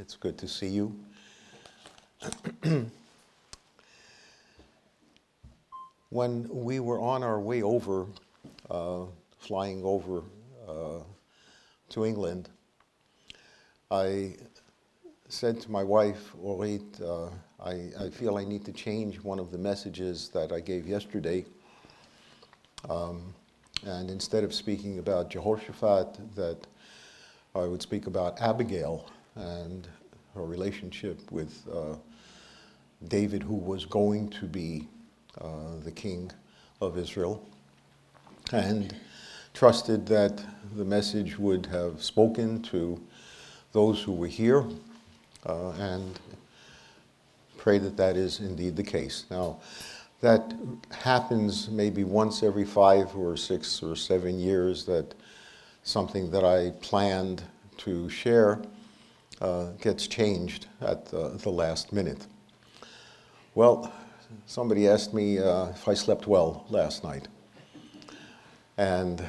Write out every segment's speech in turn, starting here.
It's good to see you. When we were on our way over, flying over to England, I said to my wife, Orit, I feel I need to change one of the messages that I gave yesterday. And instead of speaking about Jehoshaphat, that I would speak about Abigail and her relationship with David, who was going to be the king of Israel, and trusted that the message would have spoken to those who were here, and pray that that is indeed the case. Now, that happens maybe once every 5 or 6 or 7 years, that something that I planned to share gets changed at the last minute. Well, somebody asked me if I slept well last night. And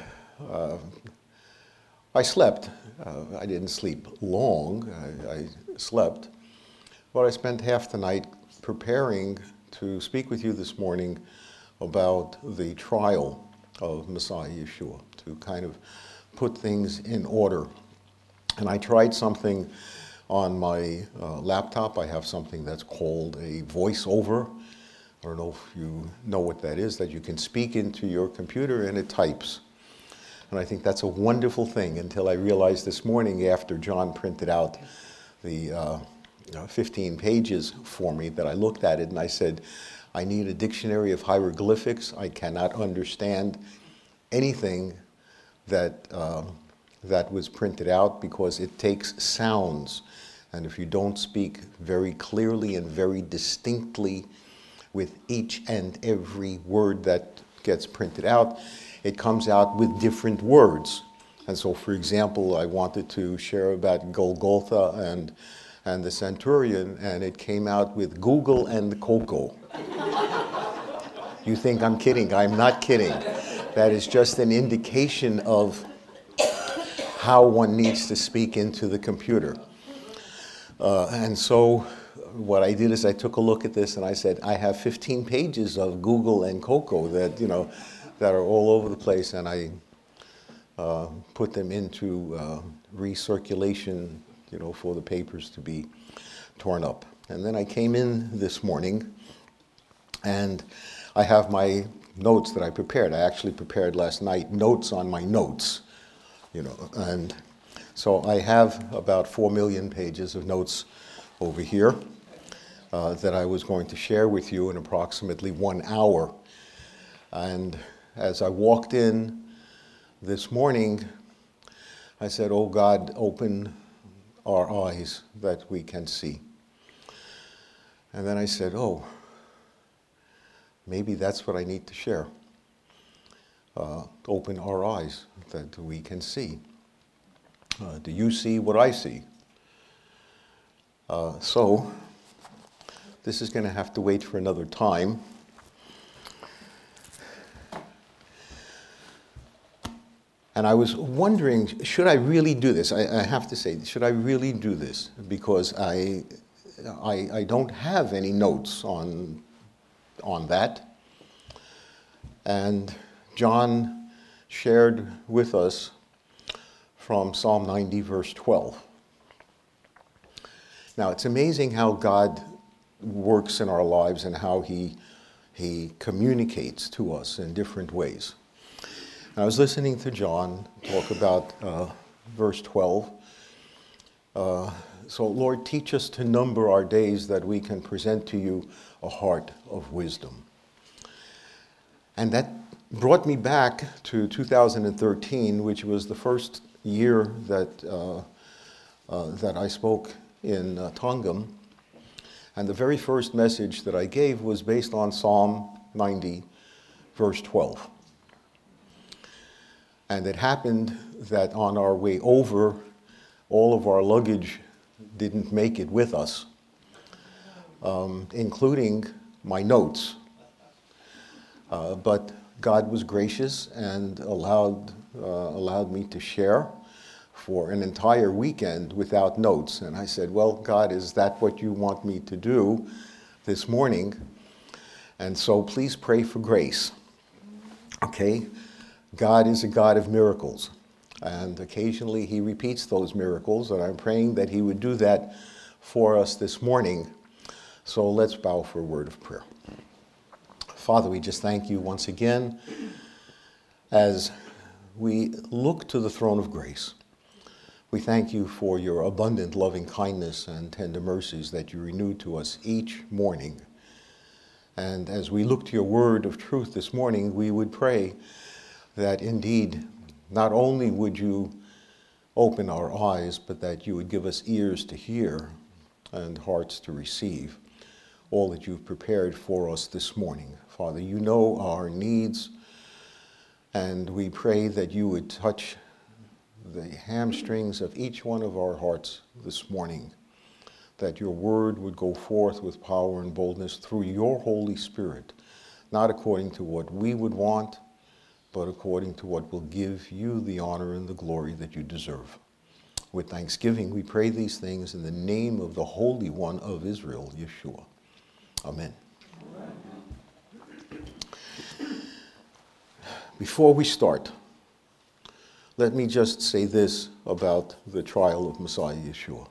I slept. I didn't sleep long. I slept. But I spent half the night preparing to speak with you this morning about the trial of Messiah Yeshua, to kind of put things in order. And I tried something on my laptop. I have something that's called a voiceover. I don't know if you know what that is, that you can speak into your computer and it types. And I think that's a wonderful thing, until I realized this morning, after John printed out the 15 pages for me, that I looked at it and I said, I need a dictionary of hieroglyphics. I cannot understand anything that that was printed out, because it takes sounds. And if you don't speak very clearly and very distinctly with each and every word that gets printed out, it comes out with different words. And so, for example, I wanted to share about Golgotha and the centurion, and it came out with Google and the Cocoa. You think I'm kidding? I'm not kidding. That is just an indication of how one needs to speak into the computer. And so what I did is I took a look at this and I said, I have 15 pages of Google and Cocoa that, that are all over the place, and I put them into recirculation, for the papers to be torn up. And then I came in this morning, and I have my notes that I prepared. I actually prepared last night notes on my notes, and so I have about 4 million pages of notes over here that I was going to share with you in approximately 1 hour. And as I walked in this morning, I said, oh God, open our eyes that we can see. And then I said, oh, maybe that's what I need to share. Open our eyes that we can see. Do you see what I see? So this is going to have to wait for another time. And I was wondering, should I really do this? I have to say, should I really do this? Because I don't have any notes on that. And John shared with us from Psalm 90, verse 12. Now, it's amazing how God works in our lives and how he communicates to us in different ways. I was listening to John talk about verse 12. So, Lord, teach us to number our days that we can present to you a heart of wisdom. And that brought me back to 2013, which was the first year that I spoke in Tongam. And the very first message that I gave was based on Psalm 90, verse 12. And it happened that on our way over, all of our luggage didn't make it with us, including my notes. But God was gracious and allowed me to share for an entire weekend without notes. And I said, well, God, is that what you want me to do this morning? And so please pray for grace. Okay? God is a God of miracles. And occasionally he repeats those miracles, and I'm praying that he would do that for us this morning. So let's bow for a word of prayer. Father, we just thank you once again as we look to the throne of grace. We thank you for your abundant loving kindness and tender mercies that you renew to us each morning. And as we look to your word of truth this morning, we would pray that indeed, not only would you open our eyes, but that you would give us ears to hear and hearts to receive all that you've prepared for us this morning. Father, you know our needs, and we pray that you would touch the hamstrings of each one of our hearts this morning, that your word would go forth with power and boldness through your Holy Spirit, not according to what we would want, but according to what will give you the honor and the glory that you deserve. With thanksgiving, we pray these things in the name of the Holy One of Israel, Yeshua. Amen. Before we start, let me just say this about the trial of Messiah Yeshua.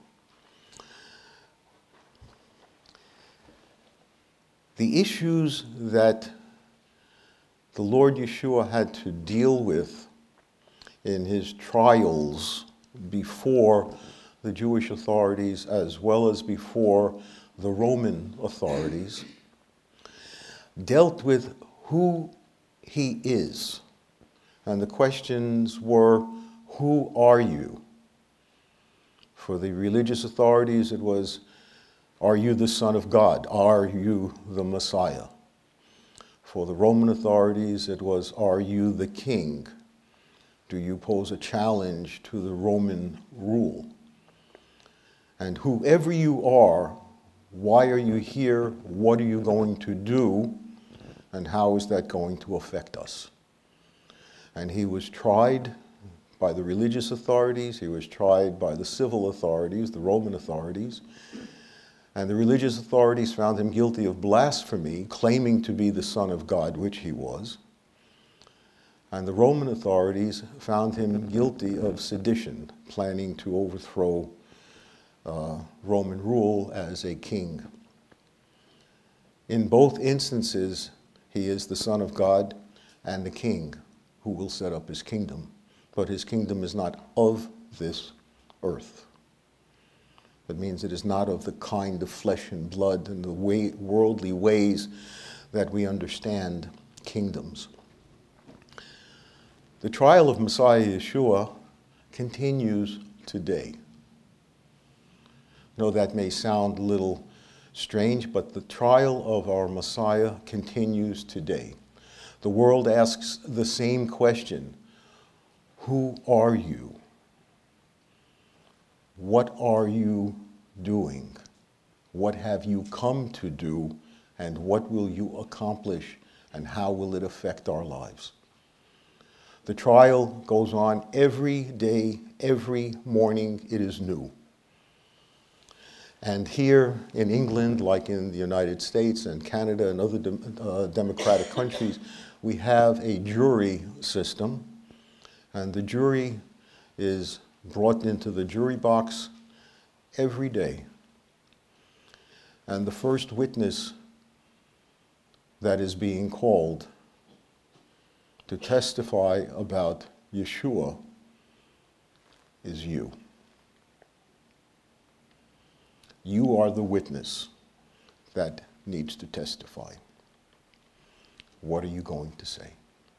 The issues that the Lord Yeshua had to deal with in his trials before the Jewish authorities as well as before the Roman authorities dealt with who he is. And the questions were, who are you? For the religious authorities, it was, are you the Son of God? Are you the Messiah? For the Roman authorities, it was, are you the king? Do you pose a challenge to the Roman rule? And whoever you are, why are you here? What are you going to do? And how is that going to affect us? And he was tried by the religious authorities. He was tried by the civil authorities, the Roman authorities. And the religious authorities found him guilty of blasphemy, claiming to be the Son of God, which he was. And the Roman authorities found him guilty of sedition, planning to overthrow Roman rule as a king. In both instances, he is the Son of God and the king who will set up his kingdom. But his kingdom is not of this earth. That means it is not of the kind of flesh and blood and the worldly ways that we understand kingdoms. The trial of Messiah Yeshua continues today. I know that may sound a little strange, but the trial of our Messiah continues today. The world asks the same question: who are you? What are you doing? What have you come to do? And what will you accomplish? And how will it affect our lives? The trial goes on every day, every morning. It is new. And here in England, like in the United States and Canada and other democratic countries, we have a jury system. And the jury is brought into the jury box every day. And the first witness that is being called to testify about Yeshua is you. You are the witness that needs to testify. What are you going to say?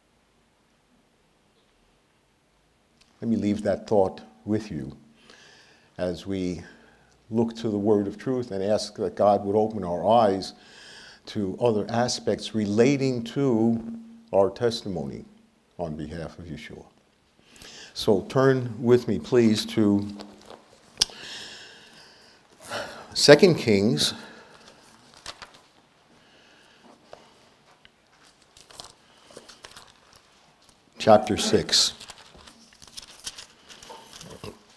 Let me leave that thought with you as we look to the word of truth and ask that God would open our eyes to other aspects relating to our testimony on behalf of Yeshua. So turn with me, please, to 2 Kings chapter 6.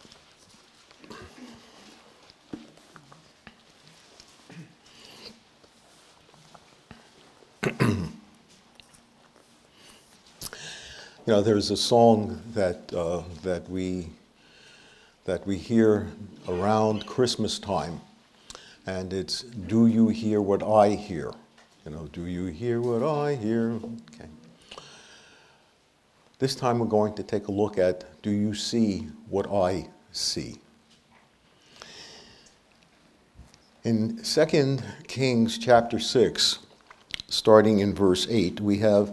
You know, there's a song that we hear around Christmas time, and it's "Do you hear what I hear?" You know, do you hear what I hear? Okay. This time we're going to take a look at, do you see what I see? In 2 Kings chapter 6, starting in verse 8, we have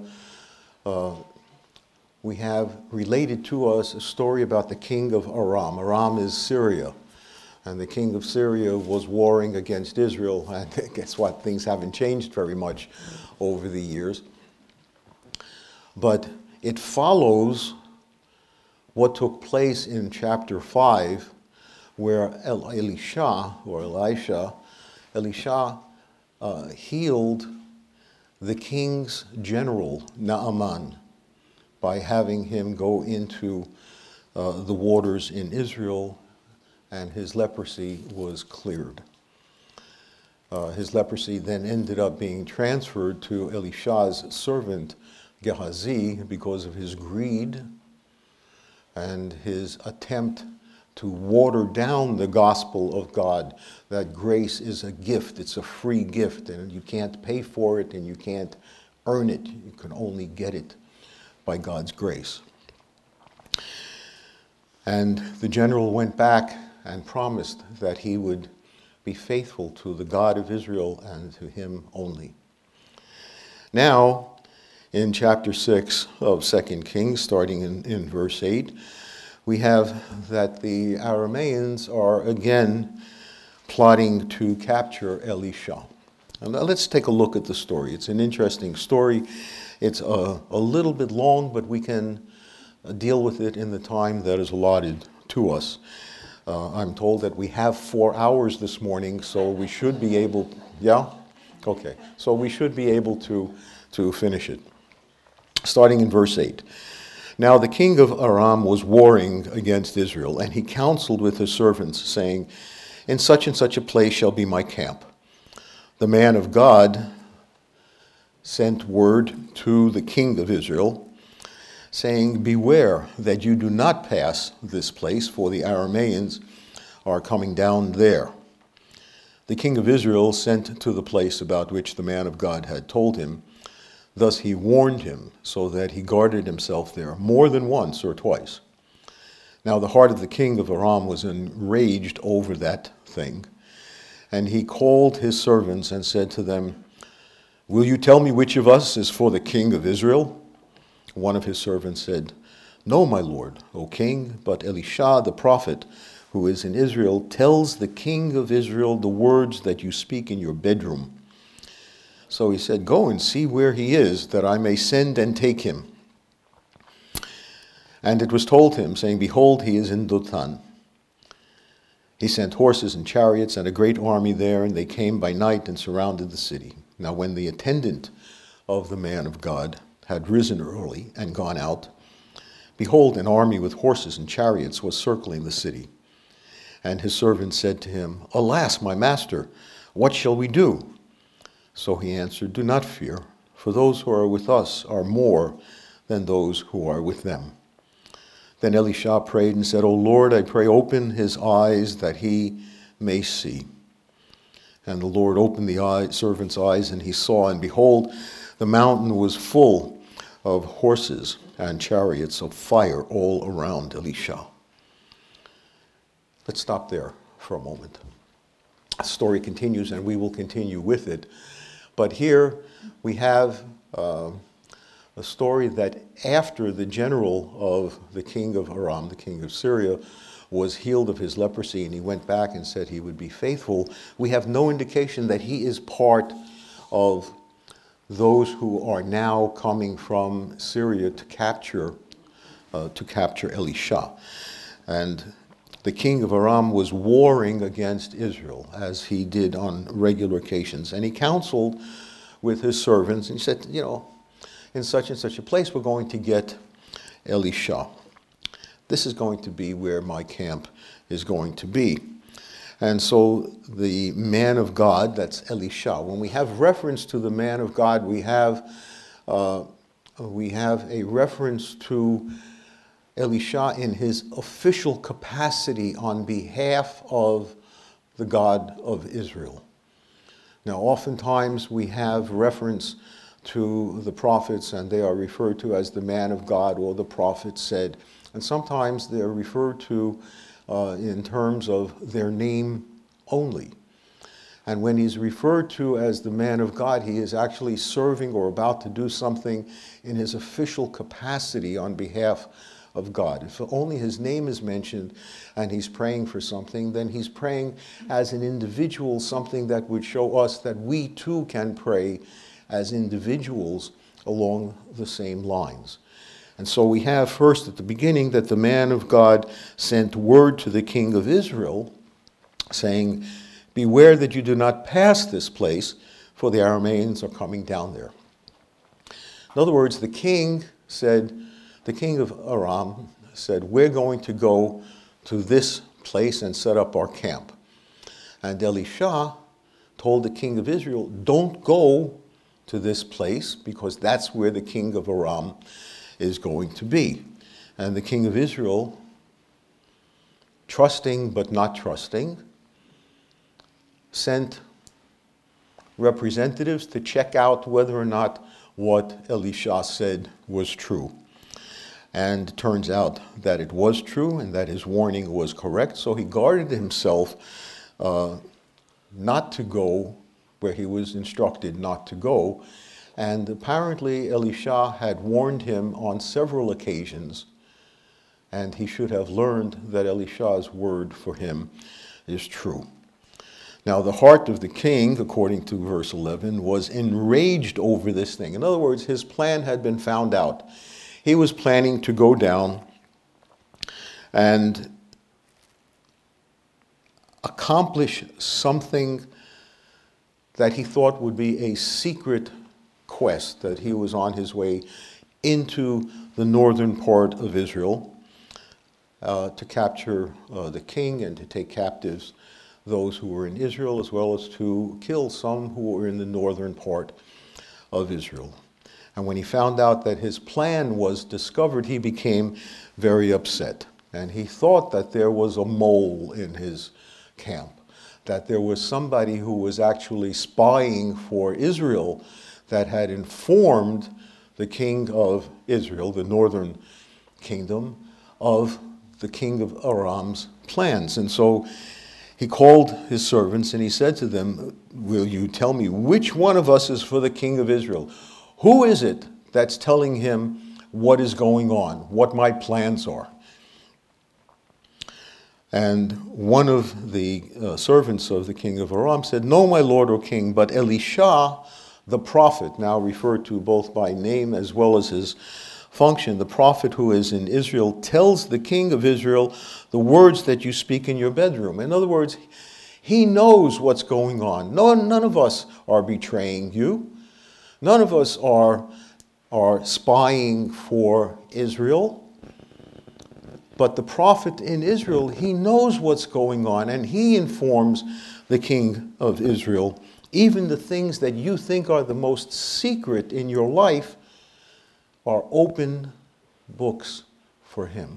related to us a story about the king of Aram. Aram is Syria, and the king of Syria was warring against Israel, and guess what? Things haven't changed very much over the years. But it follows what took place in chapter 5, where Elisha healed the king's general, Naaman, by having him go into the waters in Israel, and his leprosy was cleared. His leprosy then ended up being transferred to Elisha's servant, Gehazi, because of his greed and his attempt to water down the gospel of God, that grace is a gift, it's a free gift, and you can't pay for it and you can't earn it, you can only get it by God's grace. And the general went back and promised that he would be faithful to the God of Israel and to him only. Now, in chapter 6 of 2 Kings, starting in verse 8, we have that the Arameans are again plotting to capture Elisha. And now let's take a look at the story. It's an interesting story. It's a little bit long, but we can deal with it in the time that is allotted to us. I'm told that we have 4 hours this morning, so we should be able, yeah? Okay, so we should be able to finish it. Starting in verse 8. Now the king of Aram was warring against Israel, and he counseled with his servants, saying, in such and such a place shall be my camp. The man of God sent word to the king of Israel, saying, beware that you do not pass this place, for the Arameans are coming down there. The king of Israel sent to the place about which the man of God had told him. Thus he warned him, so that he guarded himself there more than once or twice. Now the heart of the king of Aram was enraged over that thing, and he called his servants and said to them, will you tell me which of us is for the king of Israel? One of his servants said, no, my lord, O king, but Elisha the prophet, who is in Israel, tells the king of Israel the words that you speak in your bedroom. So he said, go and see where he is, that I may send and take him. And it was told him, saying, behold, he is in Dothan. He sent horses and chariots and a great army there, and they came by night and surrounded the city. Now when the attendant of the man of God had risen early and gone out, behold, an army with horses and chariots was circling the city. And his servant said to him, alas, my master, what shall we do? So he answered, do not fear, for those who are with us are more than those who are with them. Then Elisha prayed and said, O Lord, I pray, open his eyes that he may see. And the Lord opened the servant's eyes, and he saw, and behold, the mountain was full of horses and chariots of fire all around Elisha. Let's stop there for a moment. The story continues, and we will continue with it. But here we have a story that after the general of the king of Aram, the king of Syria, was healed of his leprosy, and he went back and said he would be faithful, we have no indication that he is part of those who are now coming from Syria to capture Elisha. And the king of Aram was warring against Israel, as he did on regular occasions. And he counseled with his servants, and he said, you know, in such and such a place we're going to get Elisha. This is going to be where my camp is going to be. And so the man of God, that's Elisha. When we have reference to the man of God, we have a we have a reference to Elisha in his official capacity on behalf of the God of Israel. Now, oftentimes we have reference to the prophets, and they are referred to as the man of God or the prophet said. And sometimes they're referred to in terms of their name only. And when he's referred to as the man of God, he is actually serving or about to do something in his official capacity on behalf of God. If only his name is mentioned and he's praying for something, then he's praying as an individual, something that would show us that we too can pray as individuals along the same lines. And so we have first at the beginning that the man of God sent word to the king of Israel saying, "Beware that you do not pass this place, for the Arameans are coming down there." In other words, the king of Aram said, "We're going to go to this place and set up our camp." And Elisha told the king of Israel, "Don't go to this place, because that's where the king of Aram is going to be." And the king of Israel, trusting but not trusting, sent representatives to check out whether or not what Elisha said was true. And it turns out that it was true and that his warning was correct. So he guarded himself not to go where he was instructed not to go. And apparently Elisha had warned him on several occasions, and he should have learned that Elisha's word for him is true. Now, the heart of the king, according to verse 11, was enraged over this thing. In other words, his plan had been found out. He was planning to go down and accomplish something that he thought would be a secret quest, that he was on his way into the northern part of Israel to capture the king and to take captives those who were in Israel, as well as to kill some who were in the northern part of Israel. And when he found out that his plan was discovered, he became very upset. And he thought that there was a mole in his camp, that there was somebody who was actually spying for Israel that had informed the king of Israel, the northern kingdom, of the king of Aram's plans. And so he called his servants and he said to them, "Will you tell me which one of us is for the king of Israel? Who is it that's telling him what is going on, what my plans are?" And one of the servants of the king of Aram said, "No, my lord or king, but Elisha, the prophet," now referred to both by name as well as his function, "the prophet who is in Israel, tells the king of Israel the words that you speak in your bedroom." In other words, he knows what's going on. None of us are betraying you. None of us are spying for Israel. But the prophet in Israel, he knows what's going on, and he informs the king of Israel. Even the things that you think are the most secret in your life are open books for him.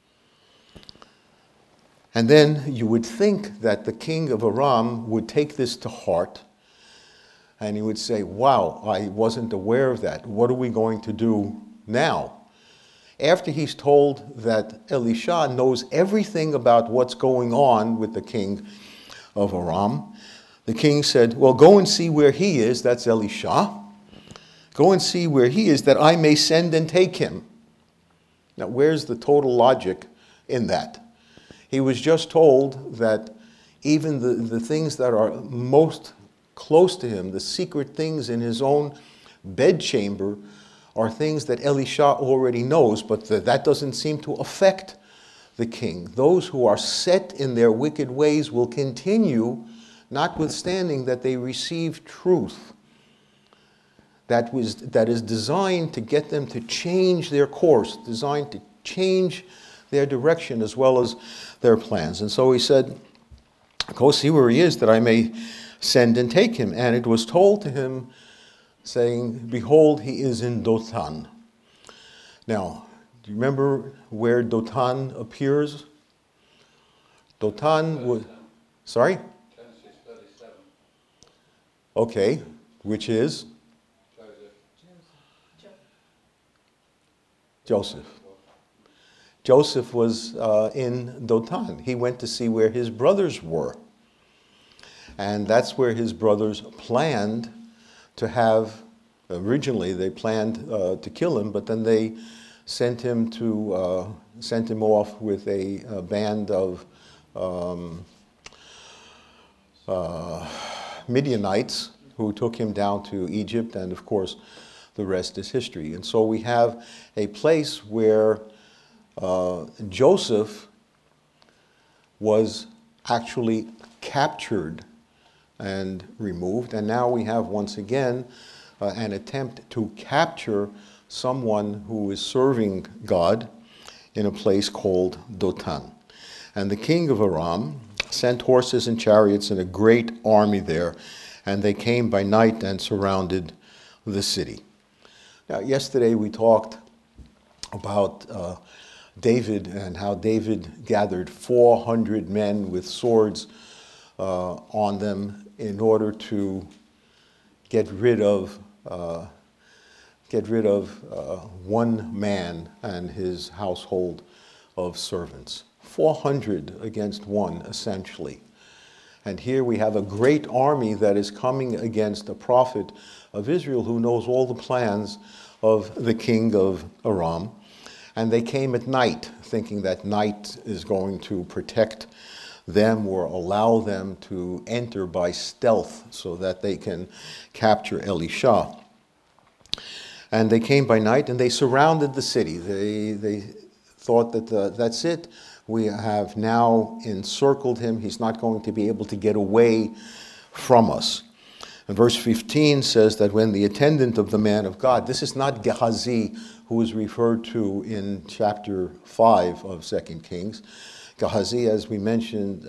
And then you would think that the king of Aram would take this to heart, and he would say, "Wow, I wasn't aware of that. What are we going to do now?" After he's told that Elisha knows everything about what's going on with the king of Aram, the king said, "Well, go and see where he is," that's Elisha. "Go and see where he is, that I may send and take him." Now, where's the total logic in that? He was just told that even the things that are most close to him, the secret things in his own bedchamber, are things that Elisha already knows, but that doesn't seem to affect the king. Those who are set in their wicked ways will continue, notwithstanding that they receive truth that is designed to get them to change their course, designed to change their direction as well as their plans. And so he said, "Go see where he is, that I may send and take him." And it was told to him, saying, "Behold, he is in Dothan." Now, do you remember where Dotan appears? Dotan was, sorry? Genesis 37. Okay, which is? Joseph. Joseph was in Dotan. He went to see where his brothers were. And that's where his brothers planned to have, originally they planned to kill him, but then they sent him off with a band of Midianites who took him down to Egypt, and of course the rest is history. And so we have a place where Joseph was actually captured and removed, and now we have once again an attempt to capture someone who is serving God in a place called Dotan. And the king of Aram sent horses and chariots and a great army there, and they came by night and surrounded the city. Now, yesterday we talked about David and how David gathered 400 men with swords on them in order to get rid of one man and his household of servants. 400 against one, essentially. And here we have a great army that is coming against a prophet of Israel who knows all the plans of the king of Aram. And they came at night, thinking that night is going to protect them or allow them to enter by stealth so that they can capture Elisha. And they came by night and they surrounded the city. They thought that that's it. We have now encircled him. He's not going to be able to get away from us. And verse 15 says that when the attendant of the man of God, this is not Gehazi, who is referred to in chapter 5 of 2 Kings. Gehazi, as we mentioned,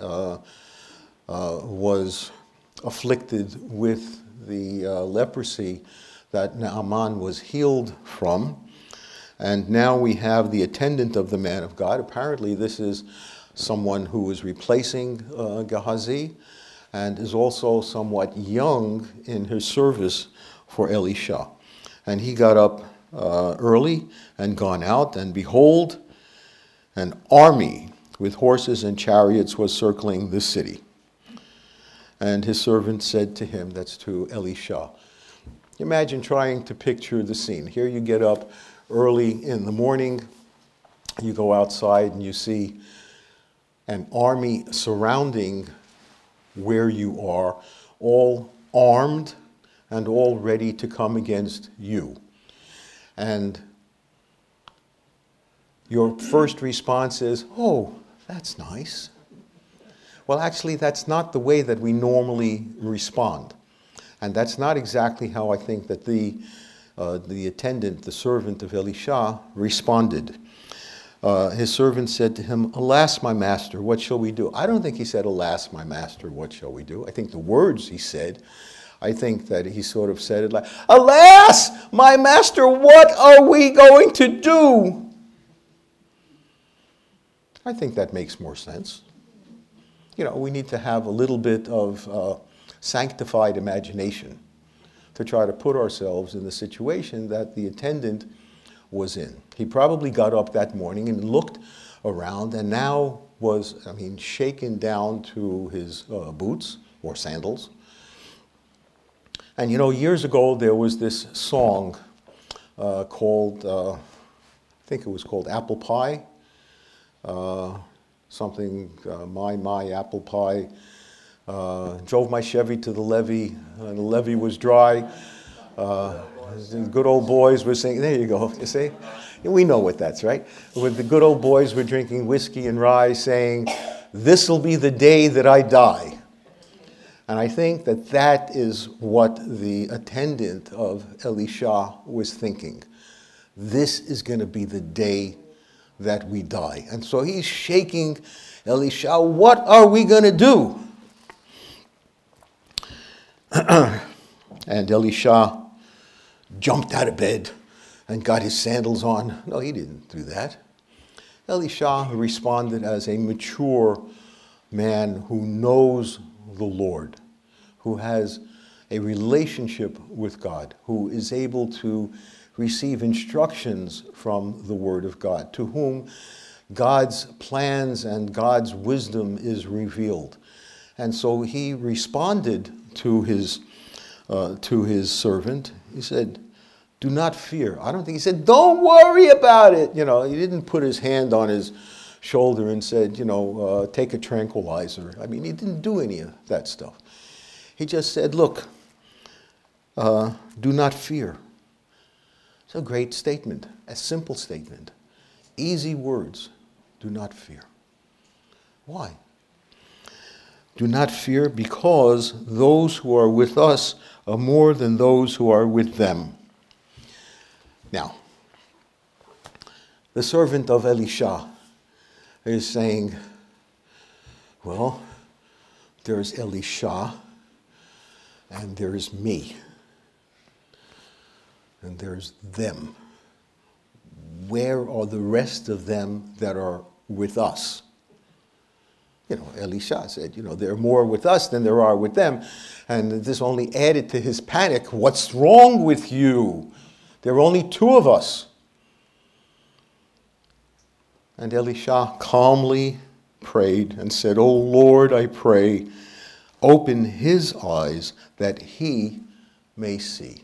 was afflicted with the leprosy that Naaman was healed from. And now we have the attendant of the man of God. Apparently this is someone who is replacing Gehazi and is also somewhat young in his service for Elisha. And he got up early and gone out, and behold, an army with horses and chariots was circling the city. And his servant said to him, that's to Elisha. Imagine trying to picture the scene. Here you get up early in the morning, you go outside and you see an army surrounding where you are, all armed and all ready to come against you. And your first response is, oh, that's nice. Well, actually, that's not the way that we normally respond. And that's not exactly how I think that the attendant, the servant of Elisha, responded. His servant said to him, alas, my master, what shall we do? I don't think he said, alas, my master, what shall we do? I think the words he said, I think that he sort of said it like, alas, my master, what are we going to do? I think that makes more sense. You know, we need to have a little bit of sanctified imagination to try to put ourselves in the situation that the attendant was in. He probably got up that morning and looked around and now was, shaken down to his boots or sandals. And you know, years ago there was this song called, I think it was called Apple Pie. My apple pie. Drove my Chevy to the levee, and the levee was dry. The good old boys were singing, there you go, you see? We know what that's, right? With the good old boys were drinking whiskey and rye, saying, this'll be the day that I die. And I think that that is what the attendant of Elisha was thinking. This is going to be the day that we die. And so he's shaking Elisha, what are we going to do? And Elisha jumped out of bed and got his sandals on. No, he didn't do that. Elisha responded as a mature man who knows the Lord, who has a relationship with God, who is able to receive instructions from the Word of God, to whom God's plans and God's wisdom is revealed. And so he responded to his servant. He said, "Do not fear." I don't think he said, "Don't worry about it." He didn't put his hand on his shoulder and said, take a tranquilizer. I mean, he didn't do any of that stuff. He just said, "Look, do not fear." It's a great statement, a simple statement. Easy words. Do not fear. Why? Do not fear because those who are with us are more than those who are with them. Now, the servant of Elisha is saying, well, there's Elisha and there's me and there's them. Where are the rest of them that are with us? Elisha said, there are more with us than there are with them. And this only added to his panic. What's wrong with you? There are only two of us. And Elisha calmly prayed and said, "Oh Lord, I pray, open his eyes that he may see."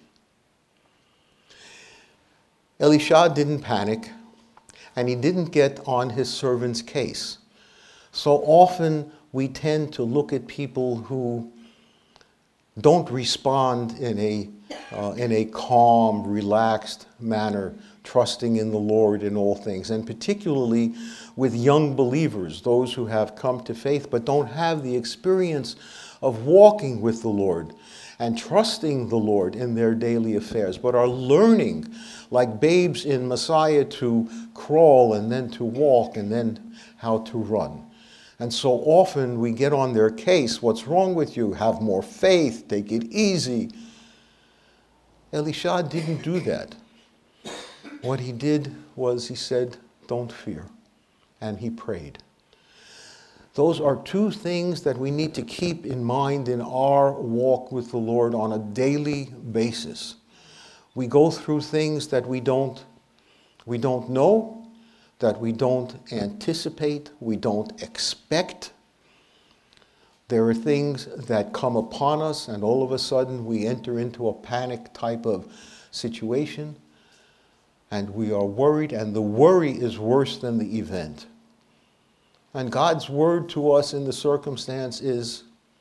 Elisha didn't panic, and he didn't get on his servant's case. So often we tend to look at people who don't respond in a calm, relaxed manner, trusting in the Lord in all things, and particularly with young believers, those who have come to faith but don't have the experience of walking with the Lord and trusting the Lord in their daily affairs, but are learning like babes in Messiah to crawl and then to walk and then how to run. And so often we get on their case. What's wrong with you? Have more faith. Take it easy. Elisha didn't do that. What he did was he said, "Don't fear." And he prayed. Those are two things that we need to keep in mind in our walk with the Lord on a daily basis. We go through things that we don't know, that we don't anticipate, we don't expect. There are things that come upon us and all of a sudden we enter into a panic type of situation and we are worried, and the worry is worse than the event. And God's word to us in the circumstance is,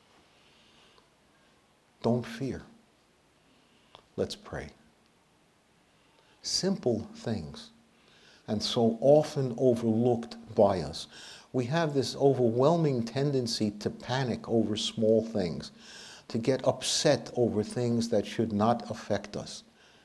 don't fear. Let's pray. Simple things, and so often overlooked by us. We have this overwhelming tendency to panic over small things, to get upset over things that should not affect us.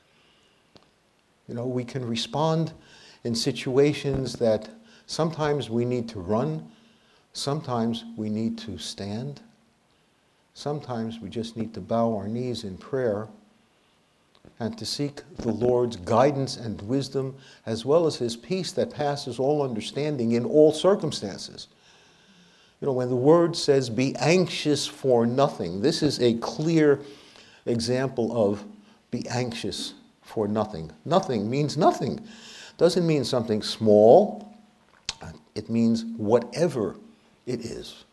We can respond in situations that sometimes we need to run, sometimes we need to stand, sometimes we just need to bow our knees in prayer and to seek the Lord's guidance and wisdom, as well as his peace that passes all understanding in all circumstances. When the word says, "Be anxious for nothing," this is a clear example of be anxious for nothing. Nothing means nothing. Doesn't mean something small. It means whatever it is.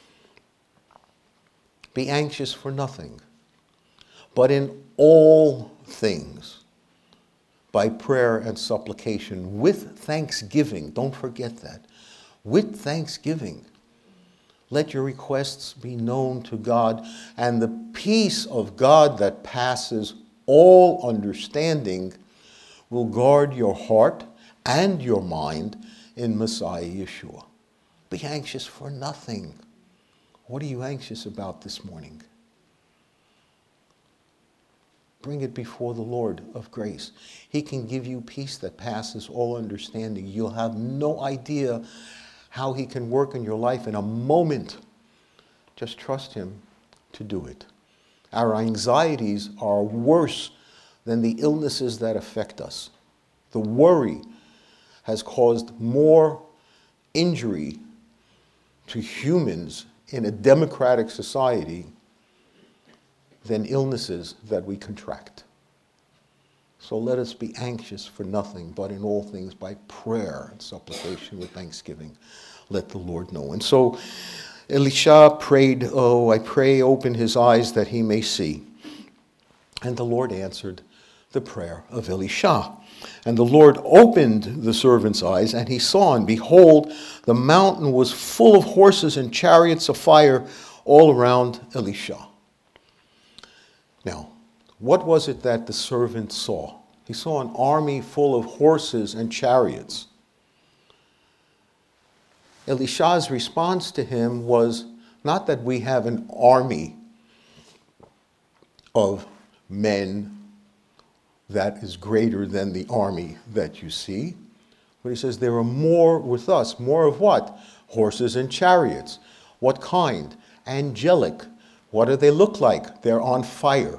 Be anxious for nothing, but in all things, by prayer and supplication, with thanksgiving. Don't forget that. With thanksgiving, let your requests be known to God, and the peace of God that passes all understanding will guard your heart and your mind in Messiah Yeshua. Be anxious for nothing. What are you anxious about this morning? Bring it before the Lord of grace. He can give you peace that passes all understanding. You'll have no idea how he can work in your life in a moment. Just trust him to do it. Our anxieties are worse than the illnesses that affect us. The worry has caused more injury to humans in a democratic society than illnesses that we contract. So let us be anxious for nothing, but in all things by prayer and supplication with thanksgiving, let the Lord know. And so Elisha prayed, "Oh, I pray, open his eyes that he may see." And the Lord answered the prayer of Elisha. And the Lord opened the servant's eyes, and he saw, and behold, the mountain was full of horses and chariots of fire all around Elisha. Now, what was it that the servant saw? He saw an army full of horses and chariots. Elisha's response to him was not that we have an army of men that is greater than the army that you see. But he says there are more with us. More of what? Horses and chariots. What kind? Angelic. What do they look like? They're on fire.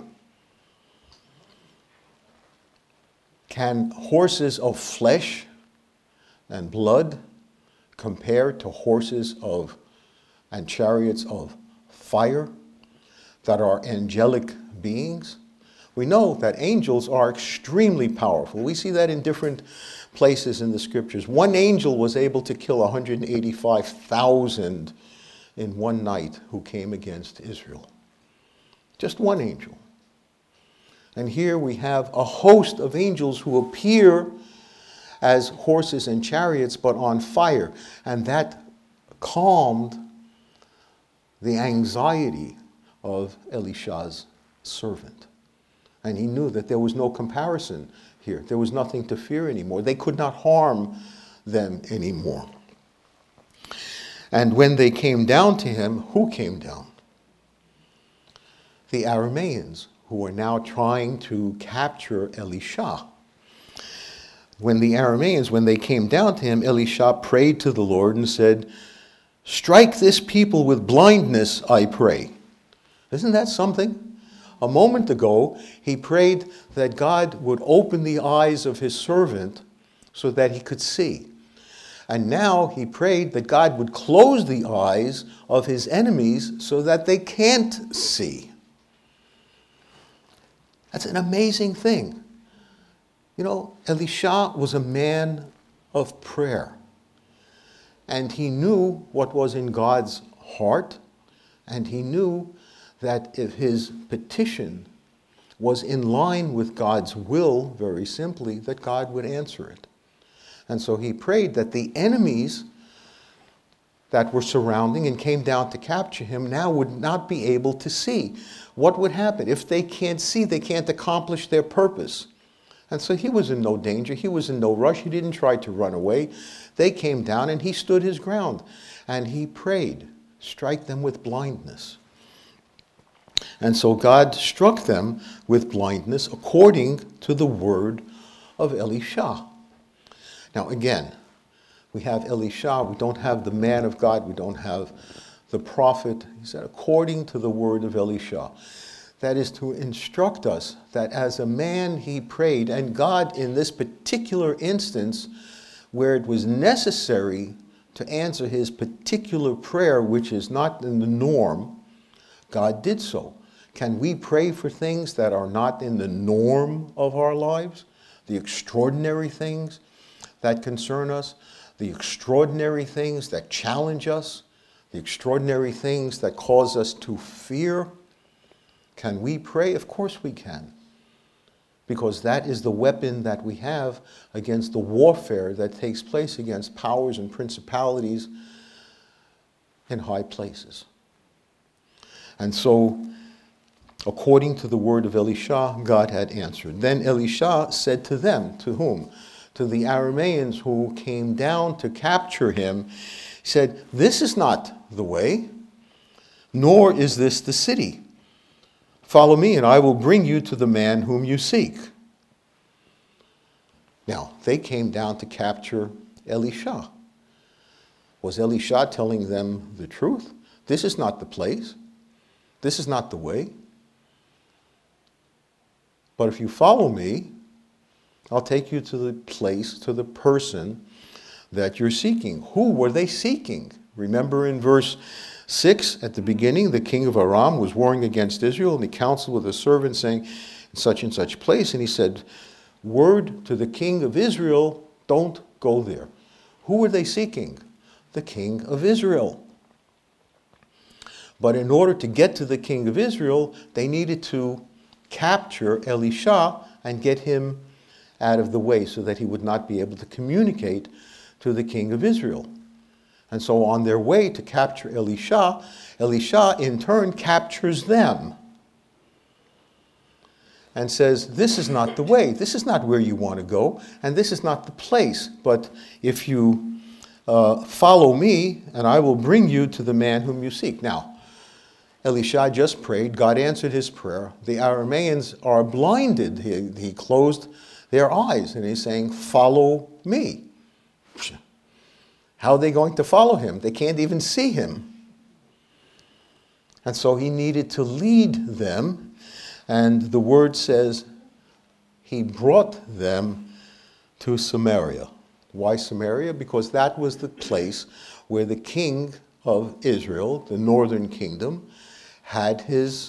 Can horses of flesh and blood compare to horses of and chariots of fire that are angelic beings? We know that angels are extremely powerful. We see that in different places in the scriptures. One angel was able to kill 185,000 in one night who came against Israel. Just one angel. And here we have a host of angels who appear as horses and chariots, but on fire. And that calmed the anxiety of Elisha's servant. And he knew that there was no comparison here. There was nothing to fear anymore. They could not harm them anymore. And when they came down to him, who came down? The Arameans, who were now trying to capture Elisha. When the Arameans, when they came down to him, Elisha prayed to the Lord and said, "Strike this people with blindness, I pray." Isn't that something? A moment ago, he prayed that God would open the eyes of his servant so that he could see. And now he prayed that God would close the eyes of his enemies so that they can't see. That's an amazing thing. You know, Elisha was a man of prayer. And he knew what was in God's heart. And he knew that if his petition was in line with God's will, very simply, that God would answer it. And so he prayed that the enemies that were surrounding and came down to capture him now would not be able to see. What would happen? If they can't see, they can't accomplish their purpose. And so he was in no danger. He was in no rush. He didn't try to run away. They came down and he stood his ground. And he prayed, "Strike them with blindness." And so God struck them with blindness according to the word of Elisha. Now again, we have Elisha, we don't have the man of God, we don't have the prophet. He said, according to the word of Elisha. That is to instruct us that as a man he prayed, and God in this particular instance, where it was necessary to answer his particular prayer, which is not in the norm, God did so. Can we pray for things that are not in the norm of our lives? The extraordinary things that concern us, the extraordinary things that challenge us, the extraordinary things that cause us to fear? Can we pray? Of course we can. Because that is the weapon that we have against the warfare that takes place against powers and principalities in high places. And so, according to the word of Elisha, God had answered. Then Elisha said to them, to whom? To the Arameans who came down to capture him, he said, "This is not the way, nor is this the city. Follow me, and I will bring you to the man whom you seek." Now, they came down to capture Elisha. Was Elisha telling them the truth? This is not the place. This is not the way. But if you follow me, I'll take you to the place, to the person that you're seeking. Who were they seeking? Remember in verse 6, at the beginning, the king of Aram was warring against Israel, and he counseled with a servant, saying, in such and such place. And he said, word to the king of Israel, don't go there. Who were they seeking? The king of Israel. But in order to get to the king of Israel, they needed to capture Elisha and get him out of the way so that he would not be able to communicate to the king of Israel. And so on their way to capture Elisha, Elisha in turn captures them and says, this is not the way, this is not where you want to go, and this is not the place, but if you follow me, and I will bring you to the man whom you seek. Now, Elisha just prayed, God answered his prayer. The Arameans are blinded. He closed their eyes, and he's saying, follow me. How are they going to follow him? They can't even see him. And so he needed to lead them, and the word says he brought them to Samaria. Why Samaria? Because that was the place where the king of Israel, the northern kingdom, had his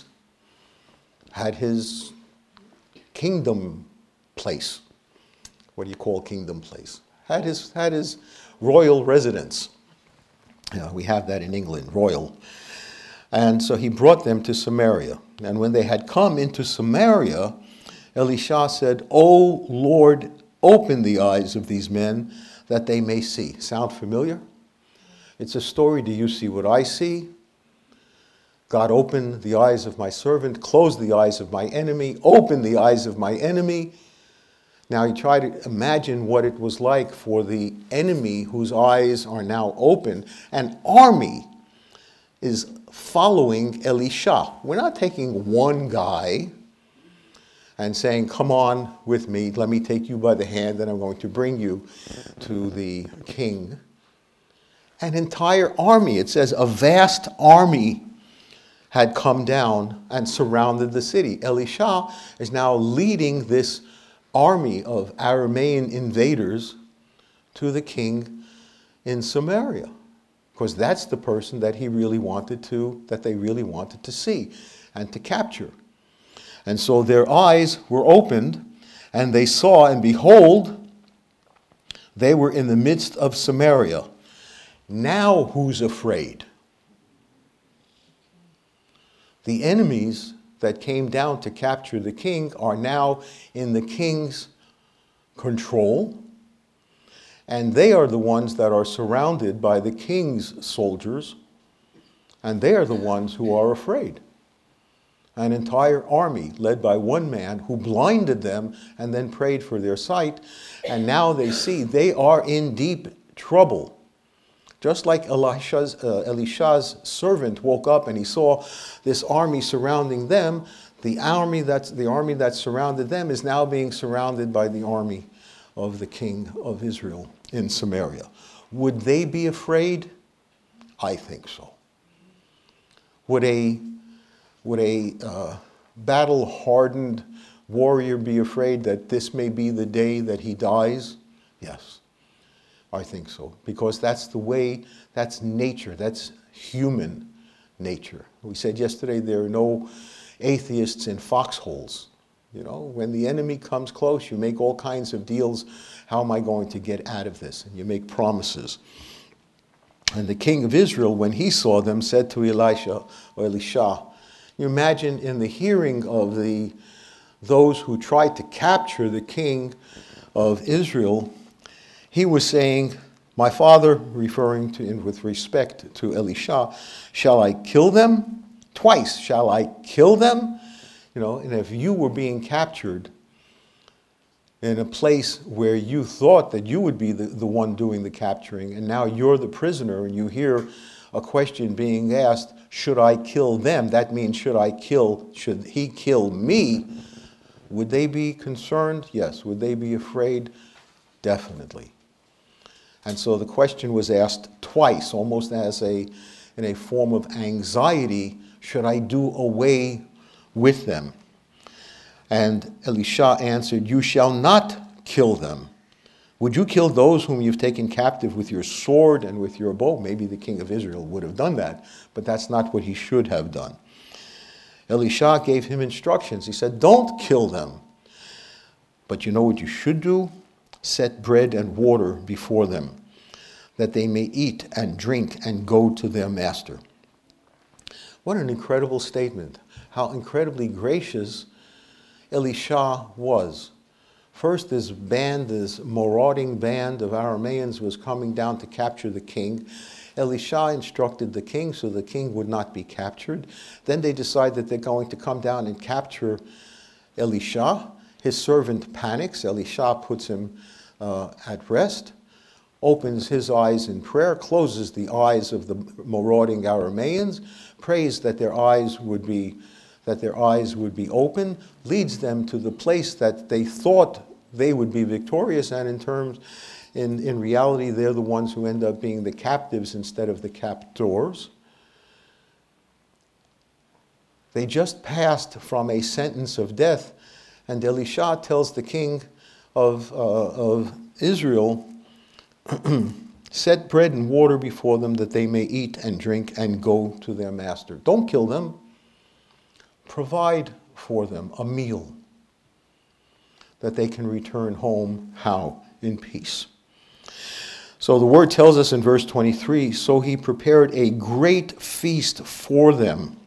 kingdom place. What do you call kingdom place? Had his royal residence. We have that in England, royal. And so he brought them to Samaria. And when they had come into Samaria, Elisha said, O Lord, open the eyes of these men that they may see. Sound familiar? It's a story, do you see what I see? God opened the eyes of my servant, closed the eyes of my enemy, opened the eyes of my enemy. Now you try to imagine what it was like for the enemy whose eyes are now open. An army is following Elisha. We're not taking one guy and saying, come on with me, let me take you by the hand and I'm going to bring you to the king. An entire army, it says a vast army had come down and surrounded the city. Elisha is now leading this army of Aramean invaders to the king in Samaria, because that's the person that they really wanted to see and to capture. And so their eyes were opened, and they saw, and behold, they were in the midst of Samaria. Now who's afraid? The enemies that came down to capture the king are now in the king's control, and they are the ones that are surrounded by the king's soldiers, and they are the ones who are afraid. An entire army led by one man who blinded them and then prayed for their sight, and now they see they are in deep trouble. Just like Elisha's servant woke up and he saw this army surrounding them, the army that surrounded them is now being surrounded by the army of the king of Israel in Samaria. Would they be afraid? I think so. Would a battle-hardened warrior be afraid that this may be the day that he dies? Yes, I think so. Because that's the way, that's nature, that's human nature. We said yesterday there are no atheists in foxholes. You know, when the enemy comes close, you make all kinds of deals. How am I going to get out of this? And you make promises. And the king of Israel, when he saw them, said to Elisha, you imagine in the hearing of those who tried to capture the king of Israel, he was saying, my father, referring to with respect to Elisha, shall I kill them? Twice, shall I kill them? You know, and if you were being captured in a place where you thought that you would be the one doing the capturing, and now you're the prisoner, and you hear a question being asked, should I kill them? That means should he kill me? Would they be concerned? Yes. Would they be afraid? Definitely. And so the question was asked twice, almost as in a form of anxiety, should I do away with them? And Elisha answered, you shall not kill them. Would you kill those whom you've taken captive with your sword and with your bow? Maybe the king of Israel would have done that, but that's not what he should have done. Elisha gave him instructions. He said, don't kill them. But you know what you should do? Set bread and water before them, that they may eat and drink and go to their master. What an incredible statement. How incredibly gracious Elisha was. First, this marauding band of Arameans was coming down to capture the king. Elisha instructed the king so the king would not be captured. Then they decide that they're going to come down and capture Elisha. His servant panics. Elisha puts him at rest, opens his eyes in prayer, closes the eyes of the marauding Arameans, prays that their eyes would be open, leads them to the place that they thought they would be victorious, and in reality, they're the ones who end up being the captives instead of the captors. They just passed from a sentence of death, and Elisha tells the king of Israel, set bread and water before them that they may eat and drink and go to their master. Don't kill them. Provide for them a meal that they can return home, how? In peace. So the word tells us in verse 23, so he prepared a great feast for them.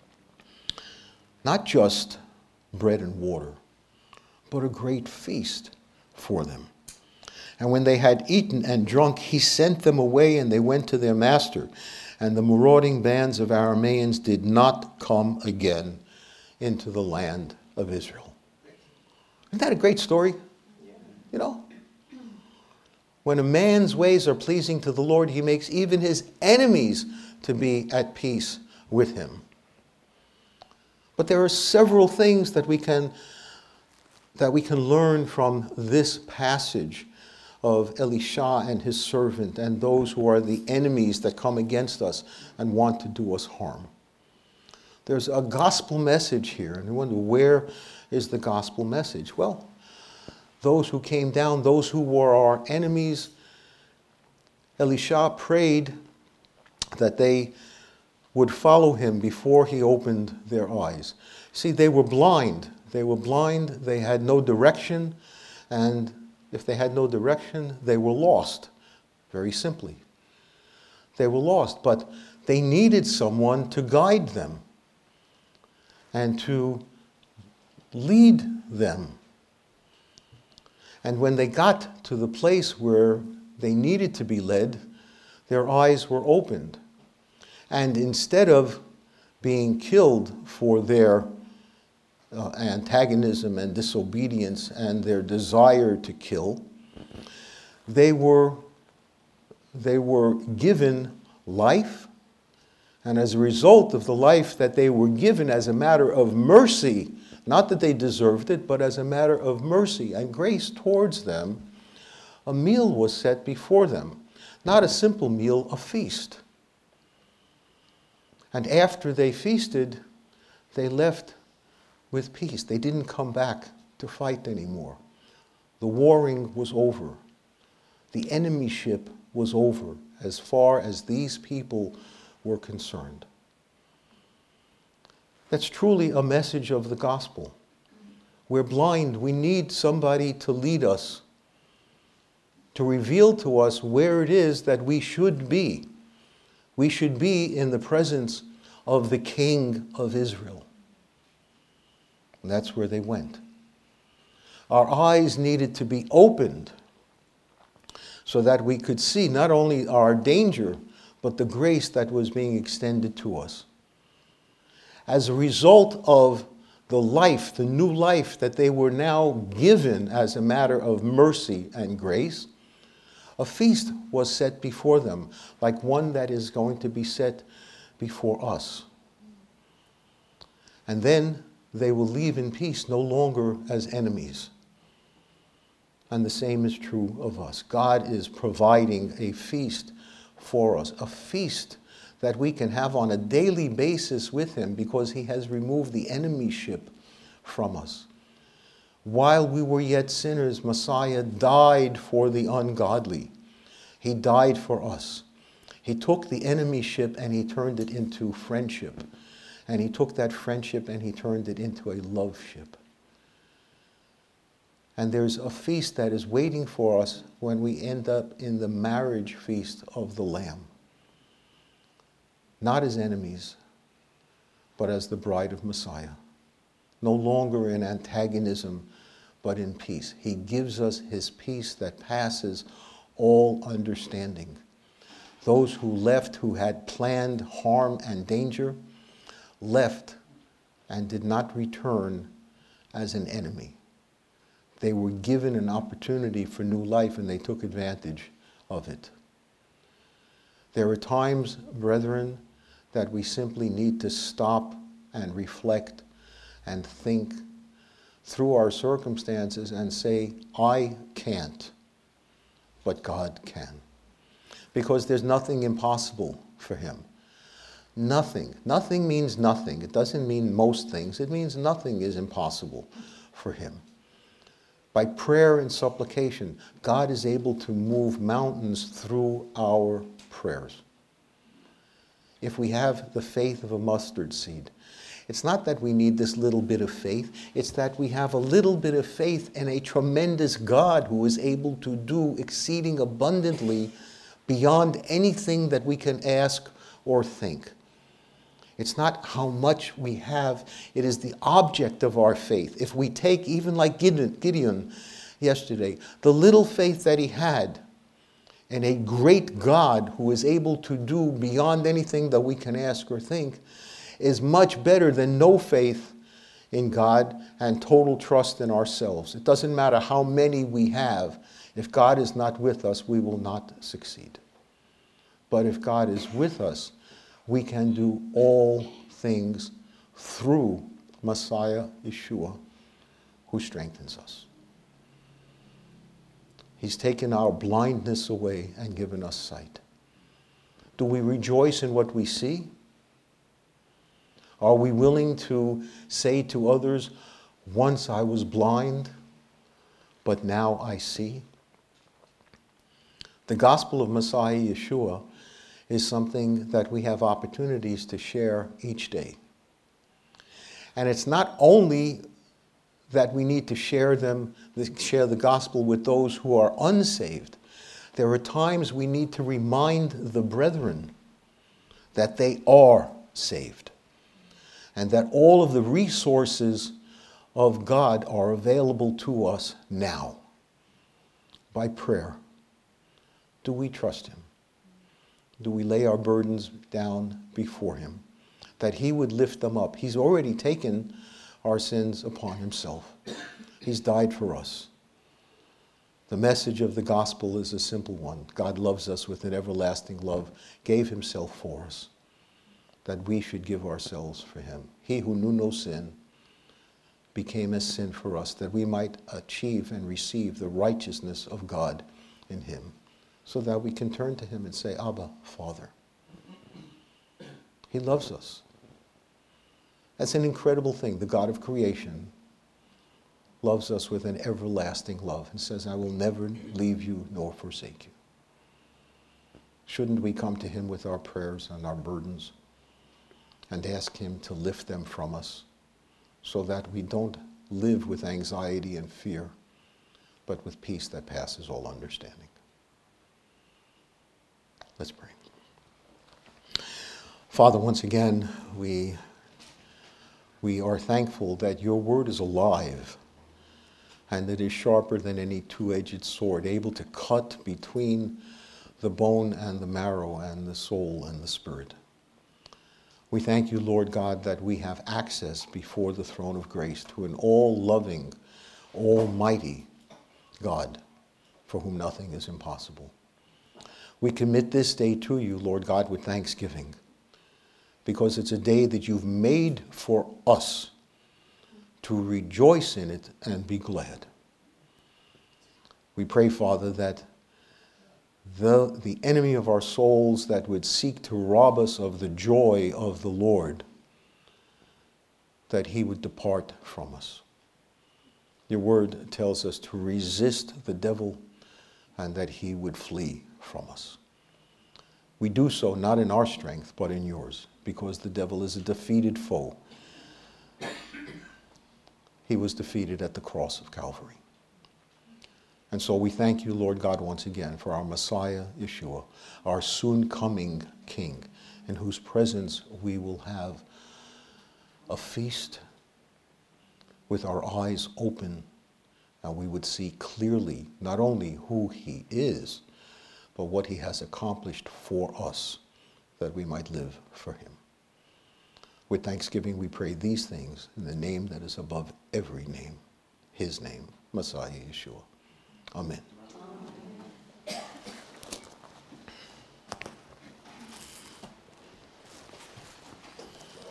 Not just bread and water, but a great feast for them. And when they had eaten and drunk, he sent them away, and they went to their master. And the marauding bands of Arameans did not come again into the land of Israel. Isn't that a great story? You know? When a man's ways are pleasing to the Lord, he makes even his enemies to be at peace with him. But there are several things that we can learn from this passage of Elisha and his servant and those who are the enemies that come against us and want to do us harm. There's a gospel message here, and you wonder, where is the gospel message? Well, those who came down, those who were our enemies, Elisha prayed that they would follow him before he opened their eyes. See, they were blind. They were blind, they had no direction, and if they had no direction, they were lost, very simply. They were lost, but they needed someone to guide them and to lead them. And when they got to the place where they needed to be led, their eyes were opened. And instead of being killed for their antagonism and disobedience and their desire to kill, they were given life, and as a result of the life that they were given as a matter of mercy, not that they deserved it, but as a matter of mercy and grace towards them, a meal was set before them. Not a simple meal, a feast. And after they feasted, they left with peace. They didn't come back to fight anymore. The warring was over. The enemyship was over as far as these people were concerned. That's truly a message of the gospel. We're blind. We need somebody to lead us, to reveal to us where it is that we should be. We should be in the presence of the King of Israel. And that's where they went. Our eyes needed to be opened so that we could see not only our danger, but the grace that was being extended to us. As a result of the life, the new life that they were now given as a matter of mercy and grace, a feast was set before them, like one that is going to be set before us. And then they will leave in peace, no longer as enemies. And the same is true of us. God is providing a feast for us, a feast that we can have on a daily basis with him because he has removed the enemyship from us. While we were yet sinners, Messiah died for the ungodly. He died for us. He took the enemyship and he turned it into friendship. And he took that friendship and he turned it into a loveship. And there's a feast that is waiting for us when we end up in the marriage feast of the Lamb. Not as enemies, but as the bride of Messiah. No longer in antagonism, but in peace. He gives us his peace that passes all understanding. Those who left, who had planned harm and danger, left and did not return as an enemy. They were given an opportunity for new life and they took advantage of it. There are times, brethren, that we simply need to stop and reflect and think through our circumstances and say, I can't, but God can. Because there's nothing impossible for him. Nothing. Nothing means nothing. It doesn't mean most things. It means nothing is impossible for him. By prayer and supplication, God is able to move mountains through our prayers. If we have the faith of a mustard seed, it's not that we need this little bit of faith, it's that we have a little bit of faith in a tremendous God who is able to do exceeding abundantly beyond anything that we can ask or think. It's not how much we have, it is the object of our faith. If we take, even like Gideon yesterday, the little faith that he had in a great God who is able to do beyond anything that we can ask or think, is much better than no faith in God and total trust in ourselves. It doesn't matter how many we have. If God is not with us, we will not succeed. But if God is with us, we can do all things through Messiah Yeshua, who strengthens us. He's taken our blindness away and given us sight. Do we rejoice in what we see? Are we willing to say to others, once I was blind, but now I see? The gospel of Messiah Yeshua is something that we have opportunities to share each day. And it's not only that we need to share the gospel with those who are unsaved. There are times we need to remind the brethren that they are saved and that all of the resources of God are available to us now by prayer. Do we trust him? Do we lay our burdens down before him, that he would lift them up? He's already taken our sins upon himself. He's died for us. The message of the gospel is a simple one. God loves us with an everlasting love, gave himself for us, that we should give ourselves for him. He who knew no sin became as sin for us, that we might achieve and receive the righteousness of God in him, so that we can turn to him and say, Abba, Father. He loves us. That's an incredible thing. The God of creation loves us with an everlasting love and says, I will never leave you nor forsake you. Shouldn't we come to him with our prayers and our burdens and ask him to lift them from us so that we don't live with anxiety and fear, but with peace that passes all understanding? Let's pray. Father, once again, we are thankful that your word is alive and it is sharper than any two-edged sword, able to cut between the bone and the marrow and the soul and the spirit. We thank you, Lord God, that we have access before the throne of grace to an all-loving, almighty God for whom nothing is impossible. We commit this day to you, Lord God, with thanksgiving, because it's a day that you've made for us to rejoice in it and be glad. We pray, Father, that the enemy of our souls that would seek to rob us of the joy of the Lord, that he would depart from us. Your word tells us to resist the devil and that he would flee from us. We do so not in our strength, but in yours, because the devil is a defeated foe. He was defeated at the cross of Calvary. And so we thank you, Lord God, once again for our Messiah, Yeshua, our soon-coming King, in whose presence we will have a feast with our eyes open, and we would see clearly not only who he is, but what he has accomplished for us, that we might live for him. With thanksgiving, we pray these things in the name that is above every name, his name, Messiah Yeshua. Amen.